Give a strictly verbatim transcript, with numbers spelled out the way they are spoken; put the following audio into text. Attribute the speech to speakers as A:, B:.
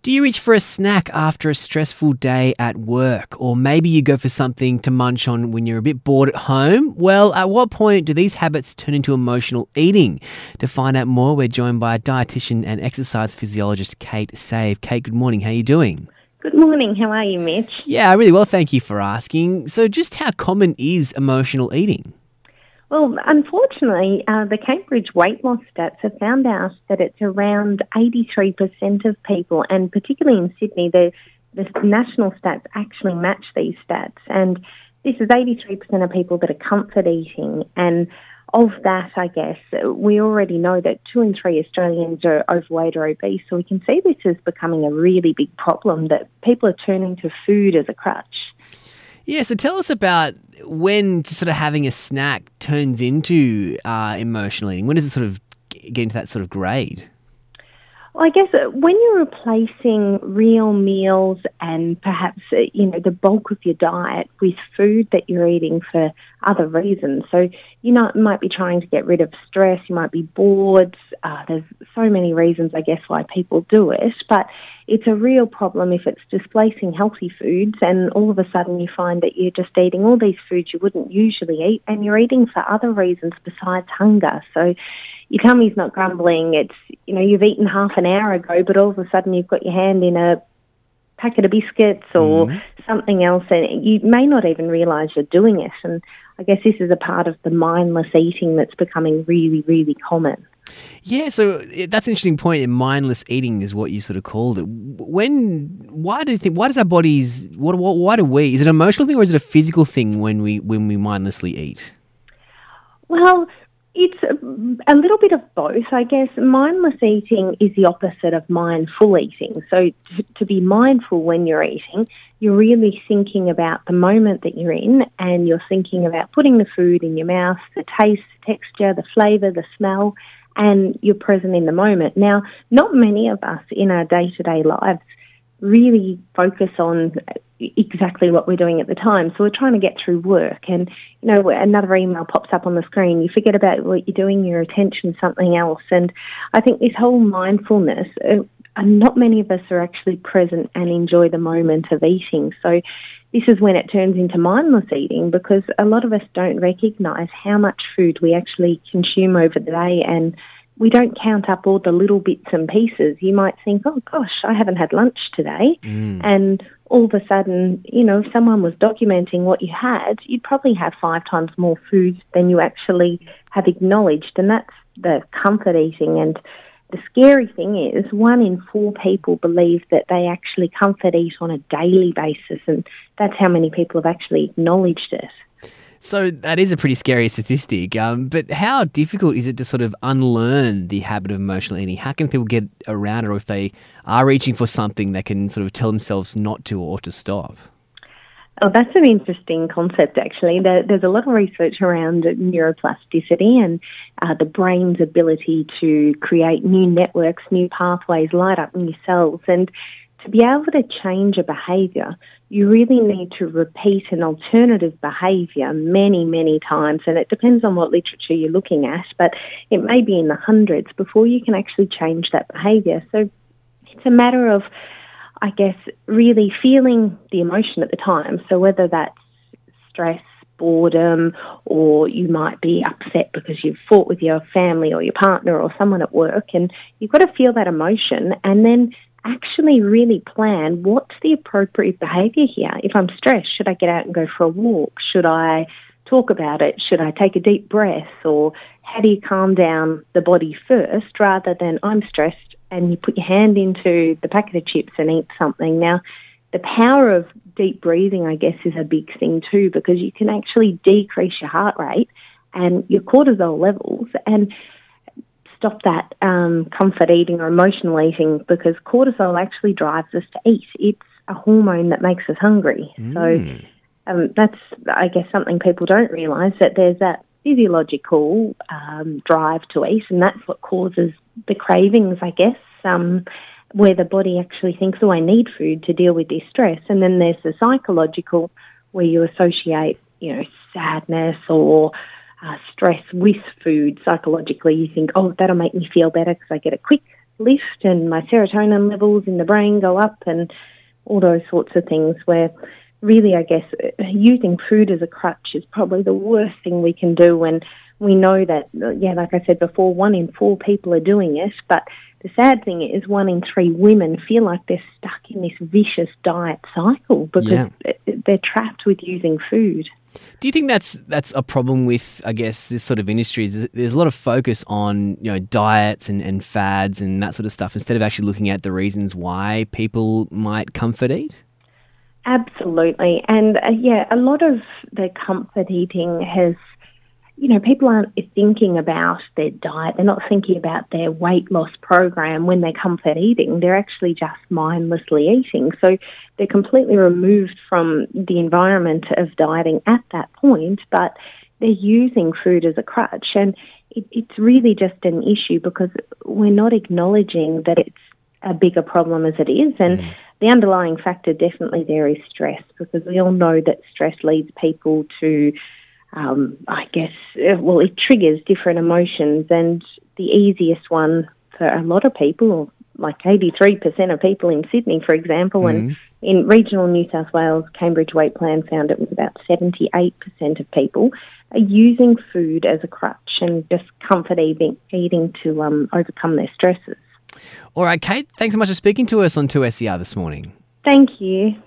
A: Do you reach for a snack after a stressful day at work? Or maybe you go for something to munch on when you're a bit bored at home? Well, at what point do these habits turn into emotional eating? To find out more, we're joined by dietitian and exercise physiologist Kate Save. Kate, good morning. How are you doing?
B: Good morning. How are you, Mitch?
A: Yeah, really well. Thank you for asking. So just how common is emotional eating?
B: Well, unfortunately, uh, the Cambridge weight loss stats have found out that it's around eighty-three percent of people, and particularly in Sydney, the, the national stats actually match these stats. And this is eighty-three percent of people that are comfort eating. And of that, I guess, we already know that two in three Australians are overweight or obese. So we can see this as becoming a really big problem, that people are turning to food as a crutch.
A: Yeah, so tell us about when just sort of having a snack turns into uh, emotional eating. When does it sort of get into that sort of grade?
B: Well, I guess when you're replacing real meals and perhaps, you know, the bulk of your diet with food that you're eating for other reasons. So you know, might be trying to get rid of stress, you might be bored. Uh, there's so many reasons, I guess, why people do it. But it's a real problem if it's displacing healthy foods and all of a sudden you find that you're just eating all these foods you wouldn't usually eat and you're eating for other reasons besides hunger. So your tummy's not grumbling. It's, you know, you've eaten half an hour ago, but all of a sudden you've got your hand in a packet of biscuits or mm. something else, and you may not even realise you're doing it. And I guess this is a part of the mindless eating that's becoming really, really common.
A: Yeah, so that's an interesting point. Mindless eating is what you sort of called it. When, why do you think? Why does our bodies? What? what why do we? Is it an emotional thing or is it a physical thing when we when we mindlessly eat?
B: Well, it's a, a little bit of both, I guess. Mindless eating is the opposite of mindful eating. So to, to be mindful when you're eating, you're really thinking about the moment that you're in, and you're thinking about putting the food in your mouth, the taste, the texture, the flavour, the smell, and you're present in the moment. Now, not many of us in our day-to-day lives really focus on exactly what we're doing at the time. So we're trying to get through work and, you know, another email pops up on the screen. You forget about what you're doing, your attention, something else. And I think this whole mindfulness, uh, not many of us are actually present and enjoy the moment of eating. So this is when it turns into mindless eating, because a lot of us don't recognise how much food we actually consume over the day, and we don't count up all the little bits and pieces. You might think, oh, gosh, I haven't had lunch today. Mm. And all of a sudden, you know, if someone was documenting what you had, you'd probably have five times more food than you actually have acknowledged. And that's the comfort eating. And the scary thing is one in four people believe that they actually comfort eat on a daily basis. And that's how many people have actually acknowledged it.
A: So that is a pretty scary statistic, um, but how difficult is it to sort of unlearn the habit of emotional eating? How can people get around it, or if they are reaching for something, they can sort of tell themselves not to or to stop?
B: Oh, that's an interesting concept, actually. There, there's a lot of research around neuroplasticity and uh, the brain's ability to create new networks, new pathways, light up new cells. And to be able to change a behaviour, you really need to repeat an alternative behaviour many, many times. And it depends on what literature you're looking at, but it may be in the hundreds before you can actually change that behaviour. So it's a matter of, I guess, really feeling the emotion at the time. So whether that's stress, boredom, or you might be upset because you've fought with your family or your partner or someone at work, and you've got to feel that emotion and then actually really plan what's the appropriate behaviour here. If I'm stressed, should I get out and go for a walk? Should I talk about it? Should I take a deep breath? Or how do you calm down the body first rather than I'm stressed and you put your hand into the packet of chips and eat something? Now, the power of deep breathing, I guess, is a big thing too, because you can actually decrease your heart rate and your cortisol levels and stop that um, comfort eating or emotional eating, because cortisol actually drives us to eat. It's a hormone that makes us hungry. Mm. So um, that's, I guess, something people don't realise, that there's that physiological um, drive to eat, and that's what causes the cravings, I guess, um, where the body actually thinks, oh, I need food to deal with this stress. And then there's the psychological, where you associate, you know, sadness or uh, stress with food. Psychologically, you think, oh, that'll make me feel better because I get a quick lift and my serotonin levels in the brain go up and all those sorts of things where really, I guess, using food as a crutch is probably the worst thing we can do when we know that, yeah, like I said before, one in four people are doing it. But the sad thing is one in three women feel like they're stuck in this vicious diet cycle because
A: Yeah.
B: they're trapped with using food.
A: Do you think that's that's a problem with, I guess, this sort of industry? Is there's a lot of focus on, you know, diets and, and fads and that sort of stuff instead of actually looking at the reasons why people might comfort eat?
B: Absolutely. And uh, yeah, a lot of the comfort eating has, you know, people aren't thinking about their diet. They're not thinking about their weight loss program when they're comfort eating. They're actually just mindlessly eating. So they're completely removed from the environment of dieting at that point, but they're using food as a crutch. And it, it's really just an issue because we're not acknowledging that it's a bigger problem as it is. And mm. the underlying factor definitely there is stress, because we all know that stress leads people to, um, I guess, well, it triggers different emotions. And the easiest one for a lot of people, or like eighty-three percent of people in Sydney, for example, mm. and in regional New South Wales, Cambridge Weight Plan found it was about seventy-eight percent of people are using food as a crutch and just comfort eating, eating to um, overcome their stresses.
A: All right, Kate, thanks so much for speaking to us on two S E R this morning.
B: Thank you.